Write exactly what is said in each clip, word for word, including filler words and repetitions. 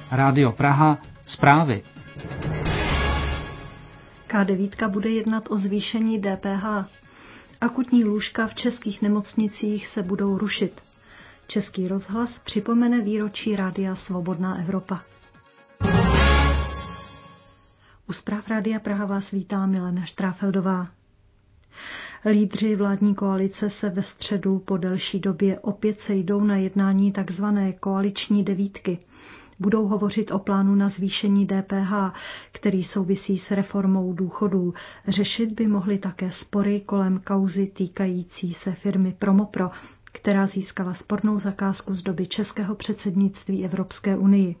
Rádio Praha, zprávy. ká devět bude jednat o zvýšení D P H. Akutní lůžka v českých nemocnicích se budou rušit. Český rozhlas připomene výročí Rádia Svobodná Evropa. U zpráv Rádia Praha vás vítá Milena Štráfeldová. Lídři vládní koalice se ve středu po delší době opět sejdou na jednání tzv. Koaliční devítky. Budou hovořit o plánu na zvýšení D P H, který souvisí s reformou důchodů. Řešit by mohly také spory kolem kauzy týkající se firmy Promopro, která získala spornou zakázku z doby českého předsednictví Evropské unii.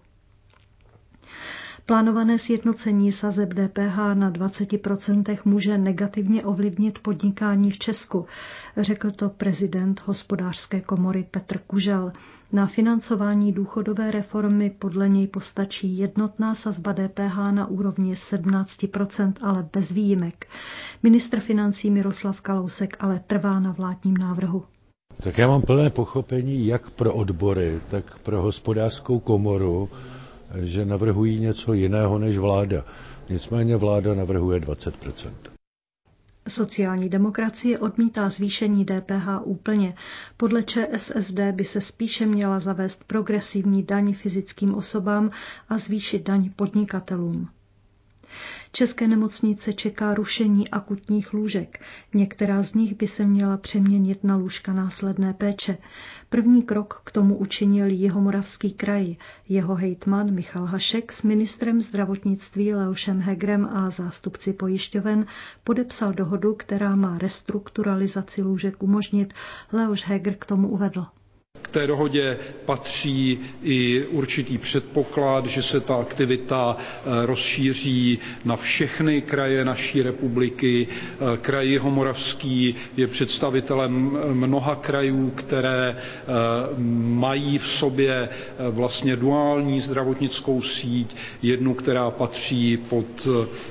Plánované sjednocení sazeb D P H na dvacet procent může negativně ovlivnit podnikání v Česku, řekl to prezident Hospodářské komory Petr Kužel. Na financování důchodové reformy podle něj postačí jednotná sazba D P H na úrovni sedmnáct procent, ale bez výjimek. Ministr financí Miroslav Kalousek ale trvá na vládním návrhu. Tak já mám plné pochopení jak pro odbory, tak pro Hospodářskou komoru, že navrhují něco jiného než vláda. Nicméně vláda navrhuje dvacet procent. Sociální demokracie odmítá zvýšení D P H úplně. Podle Č S S D by se spíše měla zavést progresivní daň fyzickým osobám a zvýšit daň podnikatelům. České nemocnice čeká rušení akutních lůžek. Některá z nich by se měla přeměnit na lůžka následné péče. První krok k tomu učinil Jihomoravský kraj. Jeho hejtman Michal Hašek s ministrem zdravotnictví Leošem Hegerem a zástupci pojišťoven podepsal dohodu, která má restrukturalizaci lůžek umožnit. Leoš Heger k tomu uvedl. K té dohodě patří i určitý předpoklad, že se ta aktivita rozšíří na všechny kraje naší republiky. Kraj Jihomoravský je představitelem mnoha krajů, které mají v sobě vlastně duální zdravotnickou síť, jednu, která patří pod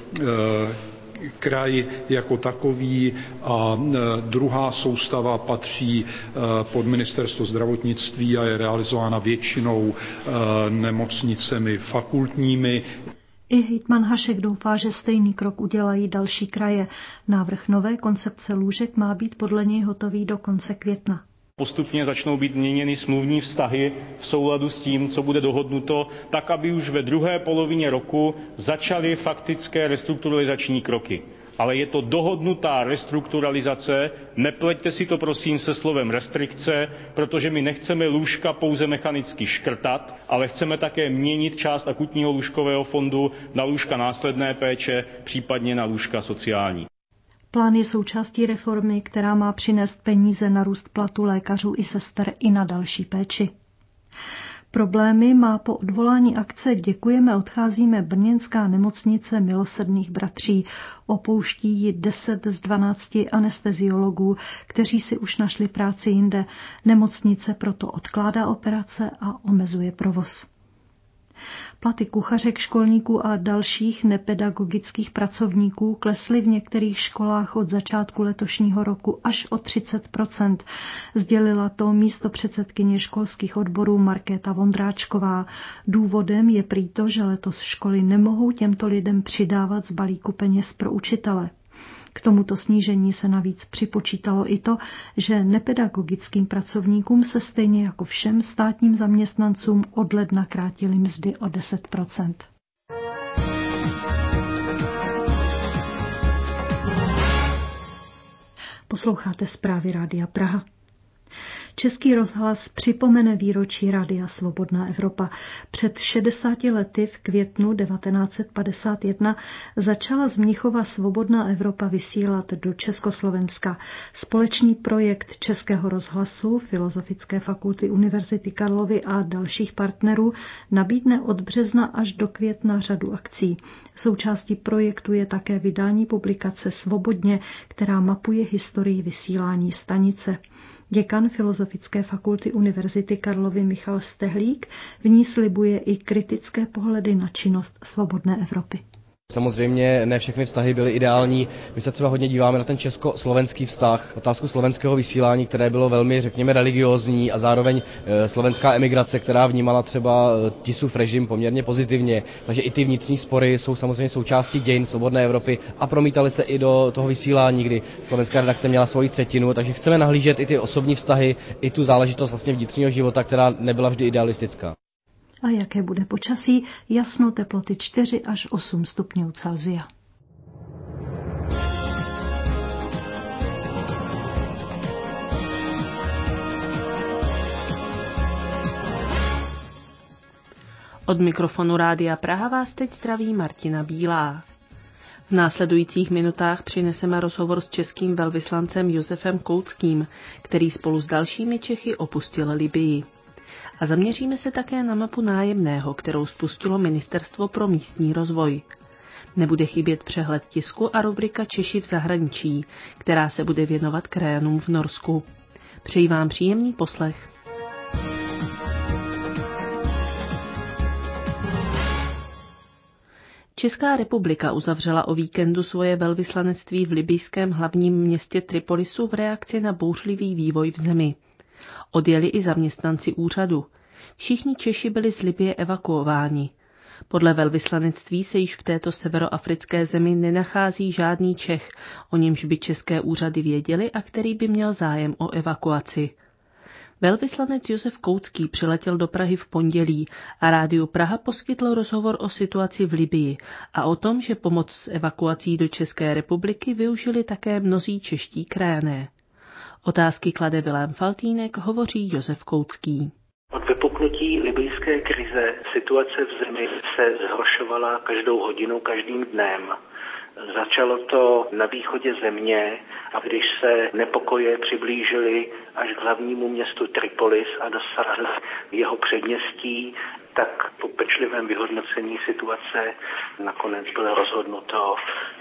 kraj jako takový a druhá soustava patří pod ministerstvo zdravotnictví a je realizována většinou nemocnicemi fakultními. I hejtman Hašek doufá, že stejný krok udělají další kraje. Návrh nové koncepce lůžek má být podle něj hotový do konce května. Postupně začnou být měněny smluvní vztahy v souladu s tím, co bude dohodnuto, tak, aby už ve druhé polovině roku začaly faktické restrukturalizační kroky. Ale je to dohodnutá restrukturalizace, nepleťte si to prosím se slovem restrikce, protože my nechceme lůžka pouze mechanicky škrtat, ale chceme také měnit část akutního lůžkového fondu na lůžka následné péče, případně na lůžka sociální. Plán je součástí reformy, která má přinést peníze na růst platu lékařů i sester i na další péči. Problémy má po odvolání akce Děkujeme, odcházíme brněnská nemocnice Milosrdných bratří. Opouští ji deset z dvanácti anesteziologů, kteří si už našli práci jinde. Nemocnice proto odkládá operace a omezuje provoz. Platy kuchařek, školníků a dalších nepedagogických pracovníků klesly v některých školách od začátku letošního roku až o třicet procent. Sdělila to místopředsedkyně školských odborů Markéta Vondráčková. Důvodem je prý to, že letos školy nemohou těmto lidem přidávat z balíku peněz pro učitele. K tomuto snížení se navíc připočítalo i to, že nepedagogickým pracovníkům se stejně jako všem státním zaměstnancům od ledna krátily mzdy o deset procent. Posloucháte zprávy Rádia Praha. Český rozhlas připomene výročí Rádia Svobodná Evropa. Před šedesáti lety v květnu devatenáct set padesát jedna začala z Mnichova Svobodná Evropa vysílat do Československa. Společný projekt Českého rozhlasu, Filozofické fakulty Univerzity Karlovy a dalších partnerů nabídne od března až do května řadu akcí. Součástí projektu je také vydání publikace Svobodně, která mapuje historii vysílání stanice. Děkan Filozofické fakulty Univerzity Karlovy Michal Stehlík v ní slibuje i kritické pohledy na činnost Svobodné Evropy. Samozřejmě ne všechny vztahy byly ideální. My se třeba hodně díváme na ten česko-slovenský vztah, otázku slovenského vysílání, které bylo velmi, řekněme, religiózní a zároveň slovenská emigrace, která vnímala třeba Tisův režim poměrně pozitivně. Takže i ty vnitřní spory jsou samozřejmě součástí dějin svobodné Evropy a promítaly se i do toho vysílání, kdy slovenská redakce měla svoji třetinu. Takže chceme nahlížet i ty osobní vztahy, i tu záležitost vlastně vnitřního života, která nebyla vždy idealistická. A jaké bude počasí? Jasno, teploty čtyři až osm stupňů Celsia. Od mikrofonu Rádia Praha vás teď zdraví Martina Bílá. V následujících minutách přineseme rozhovor s českým velvyslancem Josefem Koudským, který spolu s dalšími Čechy opustil Libyi. A zaměříme se také na mapu nájemného, kterou spustilo Ministerstvo pro místní rozvoj. Nebude chybět přehled tisku a rubrika Češi v zahraničí, která se bude věnovat krajanům v Norsku. Přeji vám příjemný poslech. Česká republika uzavřela o víkendu svoje velvyslanectví v libyjském hlavním městě Tripolisu v reakci na bouřlivý vývoj v zemi. Odjeli i zaměstnanci úřadu. Všichni Češi byli z Libye evakuováni. Podle velvyslanectví se již v této severoafrické zemi nenachází žádný Čech, o němž by české úřady věděli a který by měl zájem o evakuaci. Velvyslanec Josef Koudský přiletěl do Prahy v pondělí a Rádiu Praha poskytl rozhovor o situaci v Libyi a o tom, že pomoc s evakuací do České republiky využili také mnozí čeští krajané. Otázky klade Vilém Faltýnek, hovoří Josef Koudský. Od vypuknutí libijské krize situace v zemi se zhoršovala každou hodinu, každým dnem. Začalo to na východě země a když se nepokoje přiblížily až k hlavnímu městu Tripolis a dosáhly jeho předměstí, tak po pečlivém vyhodnocení situace nakonec bylo rozhodnuto,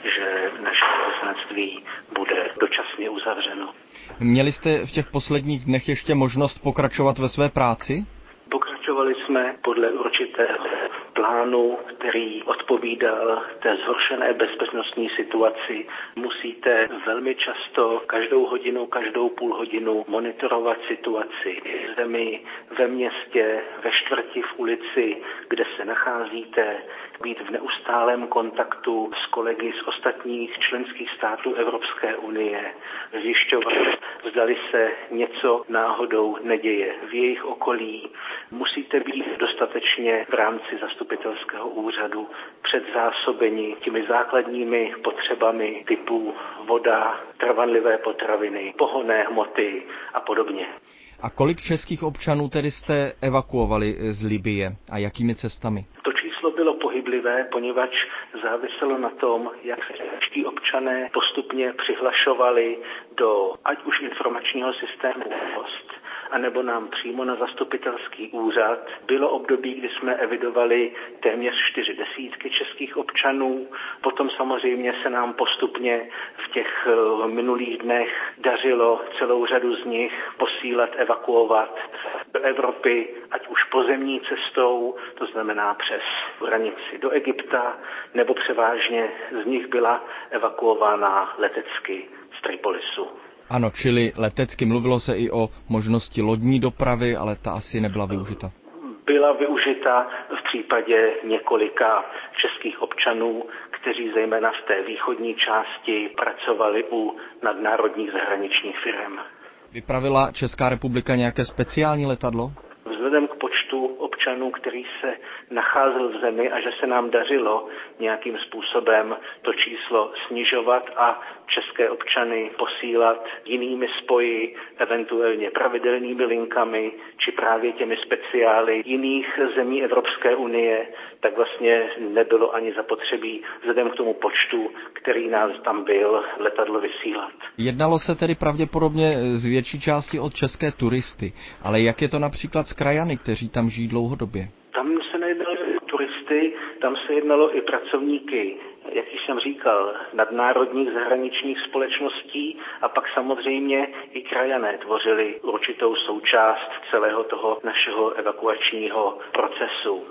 že naše velvyslanectví bude dočasně uzavřeno. Měli jste v těch posledních dnech ještě možnost pokračovat ve své práci? Pokračovali jsme podle určitého plánu, který odpovídal té zhoršené bezpečnostní situaci. Musíte velmi často, každou hodinu, každou půl hodinu monitorovat situaci v zemi, ve městě, ve čtvrti, v ulici, kde se nacházíte, být v neustálém kontaktu s kolegy z ostatních členských států Evropské unie, zjišťovat, zdali se něco náhodou neděje v jejich okolí. Musíte být dostatečně v rámci zastupitelského úřadu předzásobeni těmi základními potřebami typu voda, trvanlivé potraviny, pohonné hmoty a podobně. A kolik českých občanů tedy jste evakuovali z Libye a jakými cestami? To číslo bylo pohyblivé, poněvadž záviselo na tom, jak se čeští občané postupně přihlašovali do ať už informačního systému Post, anebo nám přímo na zastupitelský úřad. Bylo období, kdy jsme evidovali téměř čtyři desítky českých občanů. Potom samozřejmě se nám postupně v těch minulých dnech dařilo celou řadu z nich posílat, evakuovat do Evropy, ať už pozemní cestou, to znamená přes hranici do Egypta, nebo převážně z nich byla evakuována letecky z Tripolisu. Ano, čili letecky. Mluvilo se i o možnosti lodní dopravy, ale ta asi nebyla využita. Byla využita v případě několika českých občanů, kteří zejména v té východní části pracovali u nadnárodních zahraničních firm. Vypravila Česká republika nějaké speciální letadlo? Vzhledem k počtu občanů, který se nacházel v zemi a že se nám dařilo nějakým způsobem to číslo snižovat a české občany posílat jinými spoji, eventuálně pravidelnými linkami, či právě těmi speciály jiných zemí Evropské unie, tak vlastně nebylo ani zapotřebí vzhledem k tomu počtu, který nás tam byl, letadlo vysílat. Jednalo se tedy pravděpodobně z větší části o české turisty, ale jak je to například s krajany, kteří tam žijí dlouhodobě? Tam se nejednalo o turisty, tam se jednalo i pracovníky, jak jsem říkal, nadnárodních zahraničních společností a pak samozřejmě i krajané tvořili určitou součást celého toho našeho evakuačního procesu.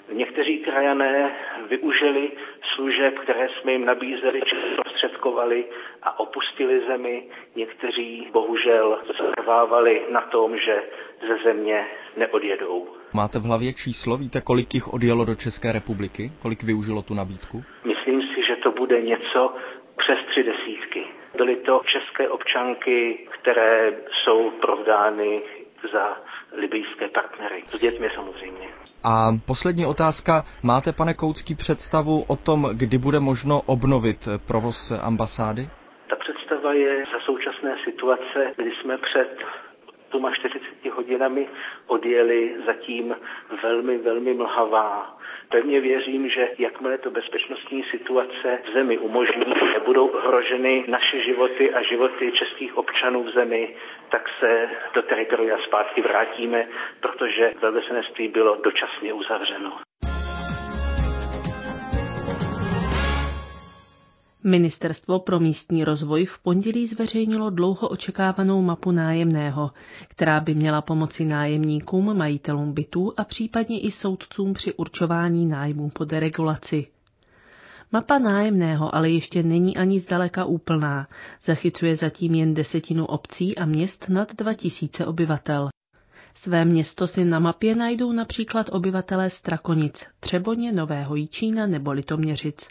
Někteří krajané využili služeb, které jsme jim nabízeli či prostředkovali a opustili zemi. Někteří bohužel trvávali na tom, že ze země neodjedou. Máte v hlavě číslo? Víte, kolik jich odjelo do České republiky? Kolik využilo tu nabídku? Myslím si, že to bude něco přes tři desítky. Byly to české občanky, které jsou provdány za libyjské partnery. S dětmi samozřejmě. A poslední otázka. Máte, pane Koucký, představu o tom, kdy bude možno obnovit provoz ambasády? Ta představa je za současné situace, kdy jsme před čtyřiceti hodinami odjeli, zatím velmi, velmi mlhavá. Pevně věřím, že jakmile to bezpečnostní situace v zemi umožní, budou ohroženy naše životy a životy českých občanů v zemi, tak se do teritoria zpátky vrátíme, protože velvyslanectví bylo dočasně uzavřeno. Ministerstvo pro místní rozvoj v pondělí zveřejnilo dlouho očekávanou mapu nájemného, která by měla pomoci nájemníkům, majitelům bytů a případně i soudcům při určování nájmů pod deregulaci. Mapa nájemného ale ještě není ani zdaleka úplná, zachycuje zatím jen desetinu obcí a měst nad dva tisíce obyvatel. Své město si na mapě najdou například obyvatelé Strakonic, Třeboně, Nového Jičína nebo Litoměřic.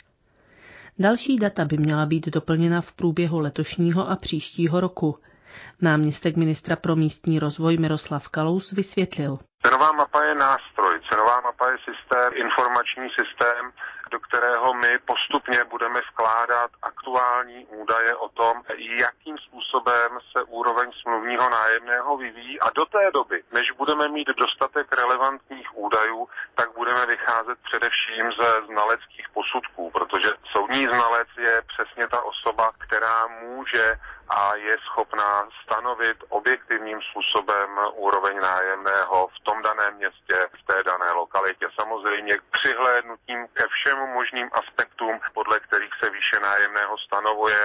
Další data by měla být doplněna v průběhu letošního a příštího roku. Náměstek ministra pro místní rozvoj Miroslav Kalous vysvětlil. Cenová mapa je nástroj, cenová mapa je systém, informační systém, do kterého my postupně budeme vkládat aktuální údaje o tom, jakým způsobem se úroveň smluvního nájemného vyvíjí a do té doby, než budeme mít dostatek relevantních údajů, tak budeme vycházet především ze znaleckých posudků, protože soudní znalec je přesně ta osoba, která může a je schopná stanovit objektivním způsobem úroveň nájemného v tom daném městě, v té dané lokalitě. Samozřejmě přihlédnutím ke všem možným aspektům, podle kterých se výše nájemného stanovuje.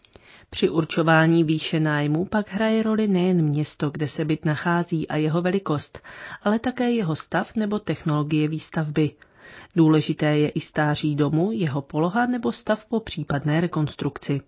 Při určování výše nájmu pak hraje roli nejen město, kde se byt nachází a jeho velikost, ale také jeho stav nebo technologie výstavby. Důležité je i stáří domu, jeho poloha nebo stav po případné rekonstrukci.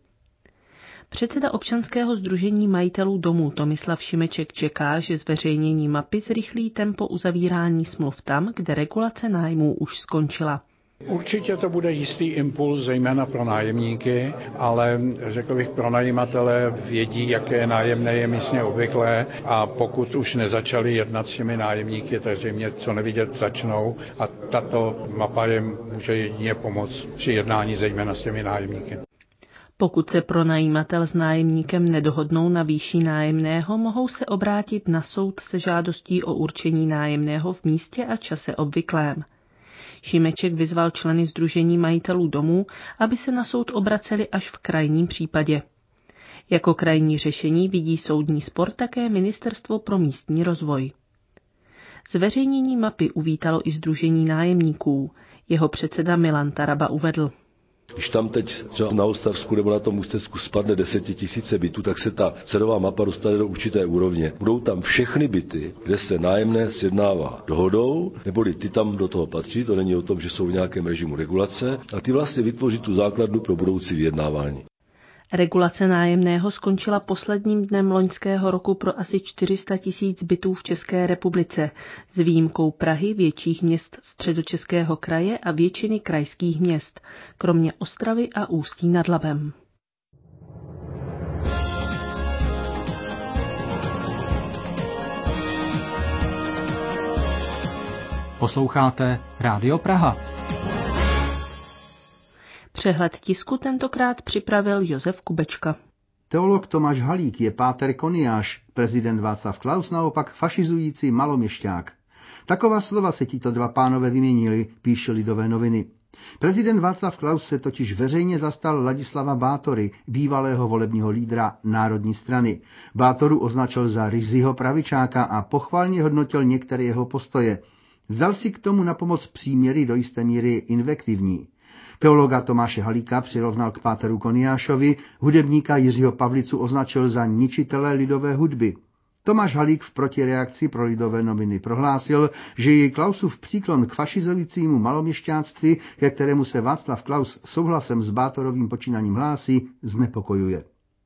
Předseda občanského sdružení majitelů domů Tomislav Šimeček čeká, že zveřejnění mapy zrychlí tempo uzavírání smluv tam, kde regulace nájmů už skončila. Určitě to bude jistý impuls, zejména pro nájemníky, ale řekl bych, pronajímatelé vědí, jaké nájemné je místně obvyklé a pokud už nezačali jednat s těmi nájemníky, tak zřejmě co nevidět začnou a tato mapa jim může jedině pomoct při jednání zejména s těmi nájemníky. Pokud se pronajímatel s nájemníkem nedohodnou na výši nájemného, mohou se obrátit na soud se žádostí o určení nájemného v místě a čase obvyklém. Šimeček vyzval členy sdružení majitelů domů, aby se na soud obraceli až v krajním případě. Jako krajní řešení vidí soudní spor také Ministerstvo pro místní rozvoj. Zveřejnění mapy uvítalo i sdružení nájemníků. Jeho předseda Milan Taraba uvedl. Když tam teď třeba na Ostravsku nebo na tom Ústecku spadne desetitisíce bytů, tak se ta cenová mapa dostane do určité úrovně. Budou tam všechny byty, kde se nájemné sjednává dohodou, neboli ty tam do toho patří, to není o tom, že jsou v nějakém režimu regulace, a ty vlastně vytvoří tu základnu pro budoucí vyjednávání. Regulace nájemného skončila posledním dnem loňského roku pro asi čtyři sta tisíc bytů v České republice, s výjimkou Prahy, větších měst Středočeského kraje a většiny krajských měst, kromě Ostravy a Ústí nad Labem. Posloucháte Rádio Praha. Přehled tisku tentokrát připravil Josef Kubečka. Teolog Tomáš Halík je páter Koniáš, prezident Václav Klaus naopak fašizující maloměšťák. Taková slova se tito dva pánové vyměnili, píše Lidové noviny. Prezident Václav Klaus se totiž veřejně zastal Ladislava Bátory, bývalého volebního lídra Národní strany. Bátoru označil za ryzího pravičáka a pochvalně hodnotil některé jeho postoje. Vzal si k tomu na pomoc příměry do jisté míry invektivní. Teologa Tomáše Halíka přirovnal k páteru Koniášovi, hudebníka Jiřího Pavlicu označil za ničitele lidové hudby. Tomáš Halík v protireakci pro Lidové noviny prohlásil, že jej Klausův příklon k fašizujícímu maloměšťáctví, ke kterému se Václav Klaus souhlasem s Bátorovým počínaním hlásí, znepokojuje.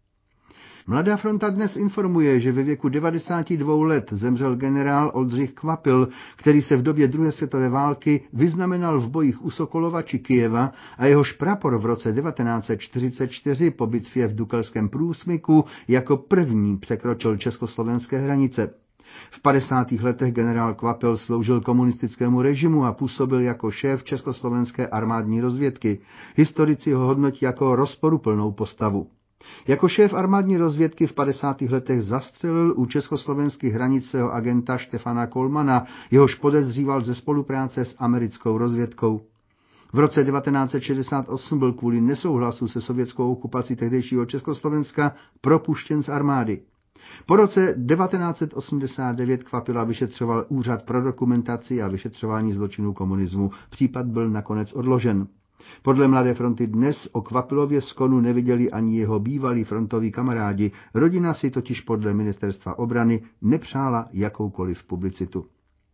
Mladá fronta dnes informuje, že ve věku devadesáti dvou let zemřel generál Oldřich Kvapil, který se v době druhé světové války vyznamenal v bojích u Sokolova či Kyjeva a jehož prapor v roce devatenáct set čtyřicet čtyři po bitvě v Dukelském průsmyku jako první překročil československé hranice. V padesátých letech generál Kvapil sloužil komunistickému režimu a působil jako šéf československé armádní rozvědky. Historici ho hodnotí jako rozporuplnou postavu. Jako šéf armádní rozvědky v padesátých letech zastřelil u československých hranic svého agenta Štefana Kolmana, jehož podezříval ze spolupráce s americkou rozvědkou. V roce devatenáct set šedesát osm byl kvůli nesouhlasu se sovětskou okupací tehdejšího Československa propuštěn z armády. Po roce devatenáct set osmdesát devět Kvapila vyšetřoval Úřad pro dokumentaci a vyšetřování zločinů komunismu. Případ byl nakonec odložen. Podle Mladé fronty dnes o Kvapilově skonu neviděli ani jeho bývalí frontoví kamarádi. Rodina si totiž podle ministerstva obrany nepřála jakoukoliv publicitu.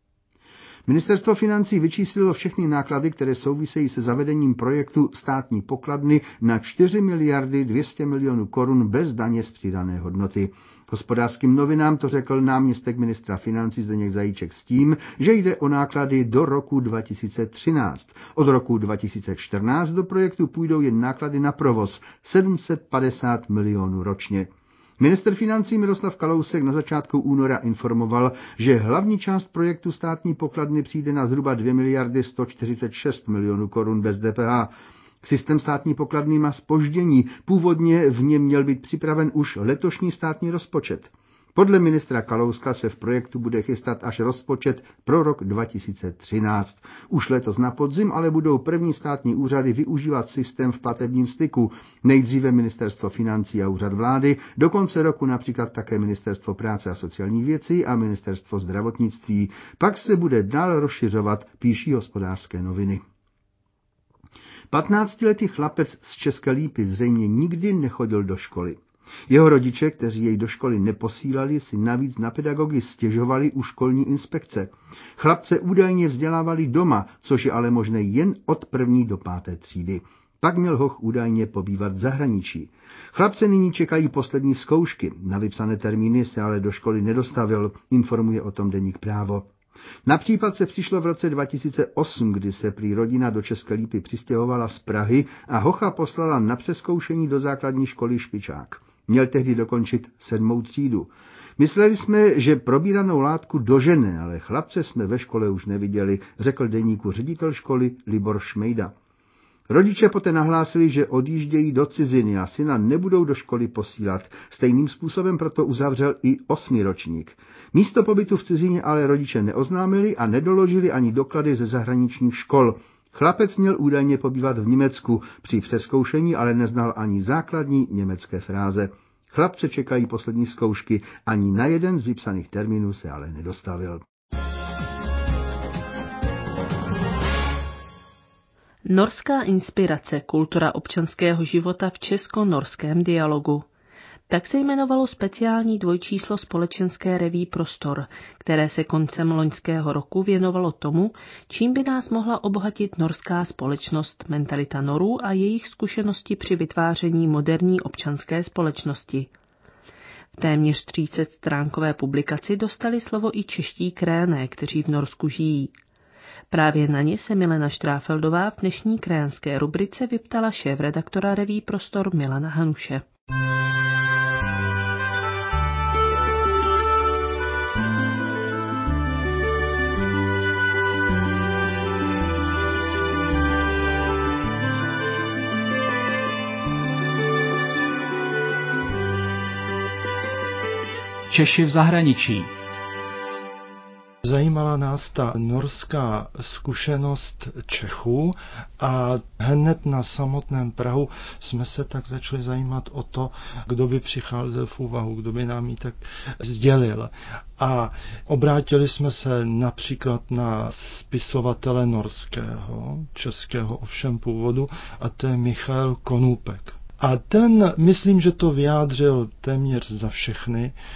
Ministerstvo financí vyčíslilo všechny náklady, které souvisejí se zavedením projektu státní pokladny na čtyři miliardy dvě stě milionů korun bez daně z přidané hodnoty. Hospodářským novinám to řekl náměstek ministra financí Zdeněk Zajíček s tím, že jde o náklady do roku dva tisíce třináct. Od roku dva tisíce čtrnáct do projektu půjdou jen náklady na provoz sedm set padesát milionů ročně. Ministr financí Miroslav Kalousek na začátku února informoval, že hlavní část projektu státní pokladny přijde na zhruba dvě miliardy sto čtyřicet šest milionů korun bez D P H. Systém státní pokladny má zpoždění, původně v něm měl být připraven už letošní státní rozpočet. Podle ministra Kalouska se v projektu bude chystat až rozpočet pro rok dva tisíce třináct. Už letos na podzim ale budou první státní úřady využívat systém v platebním styku. Nejdříve ministerstvo financí a úřad vlády, do konce roku například také ministerstvo práce a sociálních věcí a ministerstvo zdravotnictví. Pak se bude dál rozšiřovat, píší Hospodářské noviny. patnáctiletý chlapec z České Lípy zřejmě nikdy nechodil do školy. Jeho rodiče, kteří jej do školy neposílali, si navíc na pedagogy stěžovali u školní inspekce. Chlapce údajně vzdělávali doma, což je ale možné jen od první do páté třídy. Pak měl hoch údajně pobývat v zahraničí. Chlapce nyní čekají poslední zkoušky. Na vypsané termíny se ale do školy nedostavil, informuje o tom deník Právo. Na případ se přišlo v roce dva tisíce osm, kdy se prý rodina do České Lípy přistěhovala z Prahy a hocha poslala na přezkoušení do základní školy Špičák. Měl tehdy dokončit sedmou třídu. Mysleli jsme, že probíranou látku dožene, ale chlapce jsme ve škole už neviděli, řekl deníku ředitel školy Libor Šmejda. Rodiče poté nahlásili, že odjíždějí do ciziny a syna nebudou do školy posílat. Stejným způsobem proto uzavřel i osmiročník. Místo pobytu v cizině ale rodiče neoznámili a nedoložili ani doklady ze zahraničních škol. Chlapec měl údajně pobývat v Německu, při přezkoušení ale neznal ani základní německé fráze. Chlapce čekají poslední zkoušky, ani na jeden z vypsaných termínů se ale nedostavil. Norská inspirace, kultura občanského života v česko-norském dialogu. Tak se jmenovalo speciální dvojčíslo společenské reví Prostor, které se koncem loňského roku věnovalo tomu, čím by nás mohla obohatit norská společnost, mentalita Norů a jejich zkušenosti při vytváření moderní občanské společnosti. V téměř třicet stránkové publikaci dostali slovo i čeští krajané, kteří v Norsku žijí. Právě na ně se Milena Štráfeldová v dnešní krajanské rubrice vyptala šéfredaktora reví Prostor Milana Hanuše. Češi v zahraničí. Zajímala nás ta norská zkušenost Čechů a hned na samotném Prahu jsme se tak začali zajímat o to, kdo by přicházel v úvahu, kdo by nám ji tak sdělil. A obrátili jsme se například na spisovatele norského, českého ovšem původu, a to je Michael Konůpek. A ten, myslím, že to vyjádřil téměř za všechny,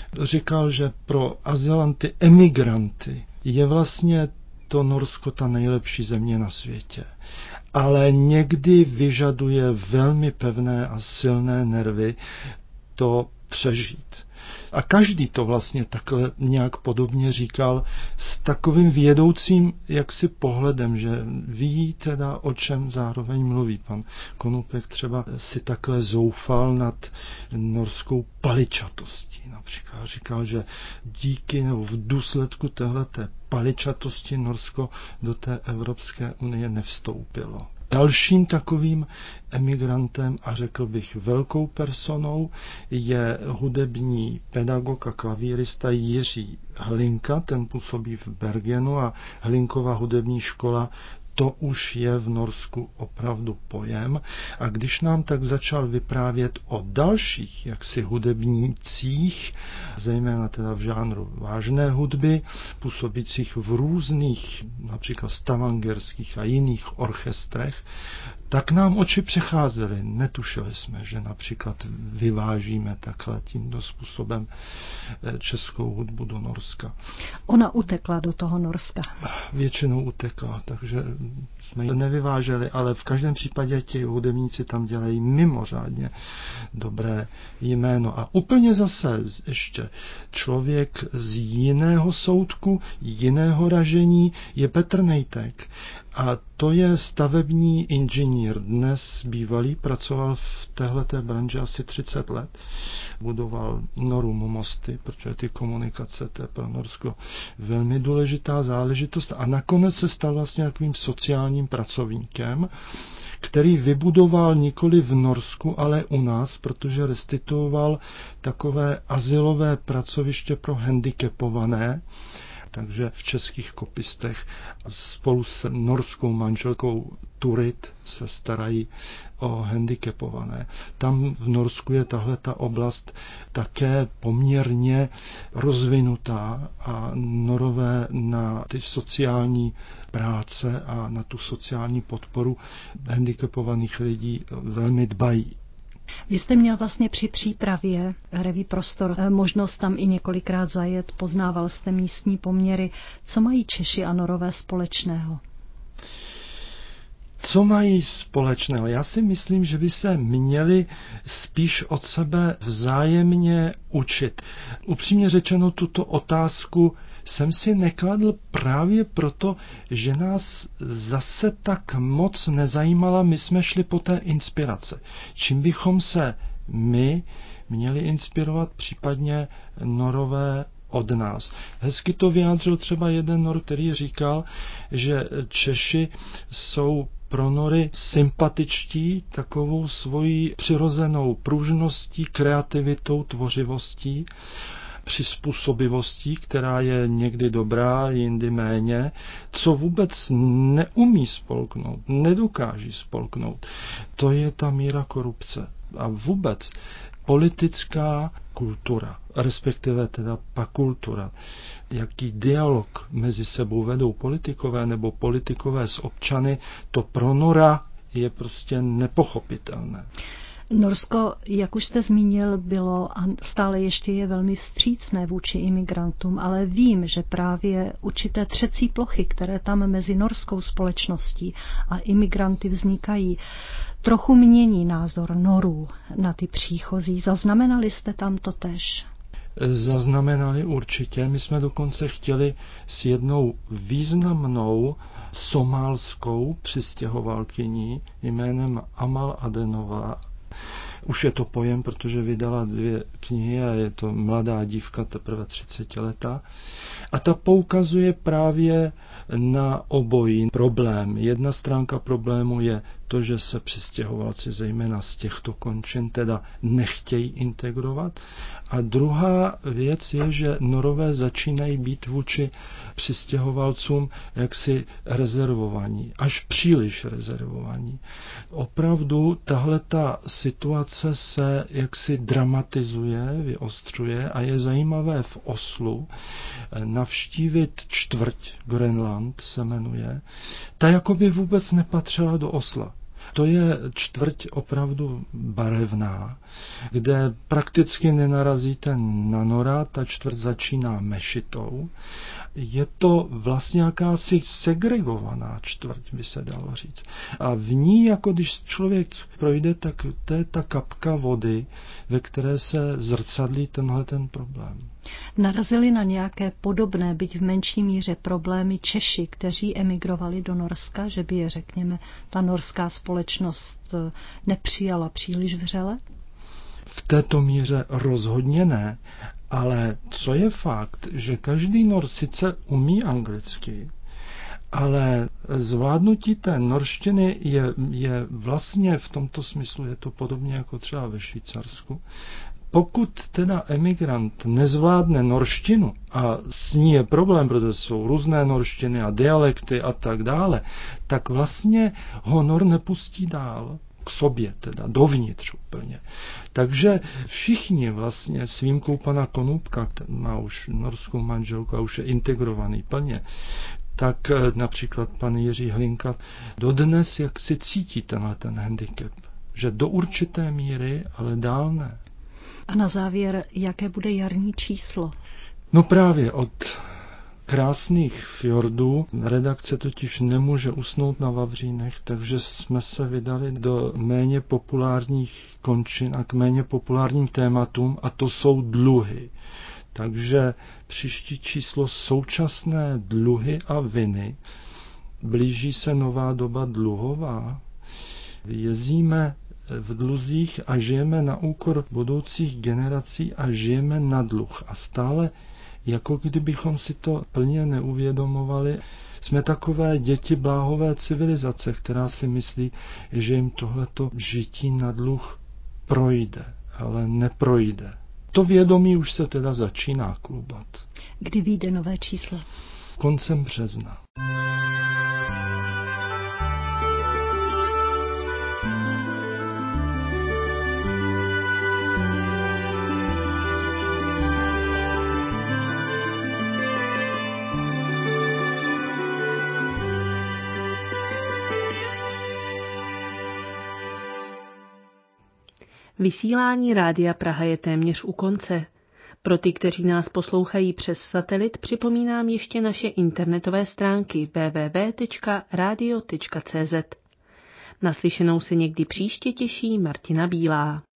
říkal, že pro azylanty, emigranty je vlastně to Norsko ta nejlepší země na světě. Ale někdy vyžaduje velmi pevné a silné nervy to přežít. A každý to vlastně takhle nějak podobně říkal s takovým vědoucím jaksi pohledem, že ví teda, o čem zároveň mluví. Pan Konopek třeba si takhle zoufal nad norskou paličatostí. Například říkal, že díky nebo v důsledku téhleté paličatosti Norsko do té Evropské unie nevstoupilo. Dalším takovým emigrantem a řekl bych velkou personou je hudební pedagog a klavírista Jiří Hlinka, ten působí v Bergenu a Hlinkova hudební škola, to už je v Norsku opravdu pojem. A když nám tak začal vyprávět o dalších jaksi hudebnících, zejména teda v žánru vážné hudby, působících v různých, například stavangerských a jiných orchestrech, tak nám oči přecházely. Netušili jsme, že například vyvážíme takhle tímto způsobem českou hudbu do Norska. Ona utekla do toho Norska. Většinou utekla, takže jsme ji nevyváželi, ale v každém případě ti hudebníci tam dělají mimořádně dobré jméno. A úplně zase ještě člověk z jiného soudku, jiného ražení je Petr Nejtek. A to je stavební inženýr. Dnes bývalý, pracoval v téhleté branži asi třicet let. Budoval Norum mosty, protože ty komunikace, to je pro Norsko velmi důležitá záležitost. A nakonec se stal vlastně takovým sociálním pracovníkem, který vybudoval nikoli v Norsku, ale u nás, protože restituoval takové azylové pracoviště pro handicapované, takže v českých kopistech spolu s norskou manželkou Turit se starají o handicapované. Tam v Norsku je tahle ta oblast také poměrně rozvinutá a Norové na ty sociální práce a na tu sociální podporu handicapovaných lidí velmi dbají. Vy jste měl vlastně při přípravě Revue Prostor možnost tam i několikrát zajet, poznával jste místní poměry. Co mají Češi a Norové společného? Co mají společného? Já si myslím, že by se měli spíš od sebe vzájemně učit. Upřímně řečeno, tuto otázku jsem si nekladl právě proto, že nás zase tak moc nezajímala, my jsme šli po té inspirace. Čím bychom se my měli inspirovat, případně Norové od nás. Hezky to vyjádřil třeba jeden Nor, který říkal, že Češi jsou pro Nory sympatičtí takovou svojí přirozenou pružností, kreativitou, tvořivostí, přizpůsobivostí, která je někdy dobrá, jindy méně, co vůbec neumí spolknout, nedokáží spolknout. To je ta míra korupce. A vůbec politická kultura, respektive teda pakultura, jaký dialog mezi sebou vedou politikové nebo politikové s občany, to pro Nora je prostě nepochopitelné. Norsko, jak už jste zmínil, bylo a stále ještě je velmi vstřícné vůči imigrantům, ale vím, že právě určité třecí plochy, které tam mezi norskou společností a imigranty vznikají, trochu mění názor Norů na ty příchozí. Zaznamenali jste tam to též? Zaznamenali určitě. My jsme dokonce chtěli s jednou významnou somálskou přistěhovalkyní jménem Amal Adenová. Už je to pojem, protože vydala dvě knihy a je to mladá dívka, teprve třicetiletá. A ta poukazuje právě na obojí problém. Jedna stránka problému je to, že se přistěhovalci zejména z těchto končin teda nechtějí integrovat. A druhá věc je, že Norové začínají být vůči přistěhovalcům jaksi rezervovaní, až příliš rezervovaní. Opravdu tahleta situace se jaksi dramatizuje, vyostřuje a je zajímavé v Oslu navštívit čtvrť Grenland se jmenuje. Ta jakoby vůbec nepatřila do Osla. To je čtvrť opravdu barevná, kde prakticky nenarazíte na nora, ta čtvrť začíná mešitou. Je to vlastně jakási segregovaná čtvrť, by se dalo říct. A v ní, jako když člověk projde, tak to je ta kapka vody, ve které se zrcadlí tenhle ten problém. Narazili na nějaké podobné, byť v menší míře problémy Češi, kteří emigrovali do Norska, že by je, řekněme, ta norská společnost nepřijala příliš vřele? V této míře rozhodně ne, ale co je fakt, že každý Nor sice umí anglicky, ale zvládnutí té norštiny je, je vlastně v tomto smyslu, je to podobně jako třeba ve Švýcarsku. Pokud teda emigrant nezvládne norštinu a s ní je problém, protože jsou různé norštiny a dialekty a tak dále, tak vlastně ho Nor nepustí dál k sobě, teda dovnitř úplně. Takže všichni vlastně s výjimkou pana Konupka, který má už norskou manželku a už je integrovaný plně, tak například pan Jiří Hlinka dodnes jak si cítí tenhle ten handicap, že do určité míry, ale dál ne. A na závěr, jaké bude jarní číslo? No právě od krásných fjordů redakce totiž nemůže usnout na vavřínech, takže jsme se vydali do méně populárních končin a k méně populárním tématům, a to jsou dluhy. Takže příští číslo současné dluhy a viny. Blíží se nová doba dluhová. Jezíme v dluzích a žijeme na úkor budoucích generací a žijeme na dluh. A stále, jako kdybychom si to plně neuvědomovali, jsme takové děti bláhové civilizace, která si myslí, že jim tohleto žití na dluh projde, ale neprojde. To vědomí už se teda začíná klubat. Kdy vyjde nové číslo? Koncem března. Vysílání Rádia Praha je téměř u konce. Pro ty, kteří nás poslouchají přes satelit, připomínám ještě naše internetové stránky w w w tečka radio tečka c z. Naslyšenou se někdy příště těší Martina Bílá.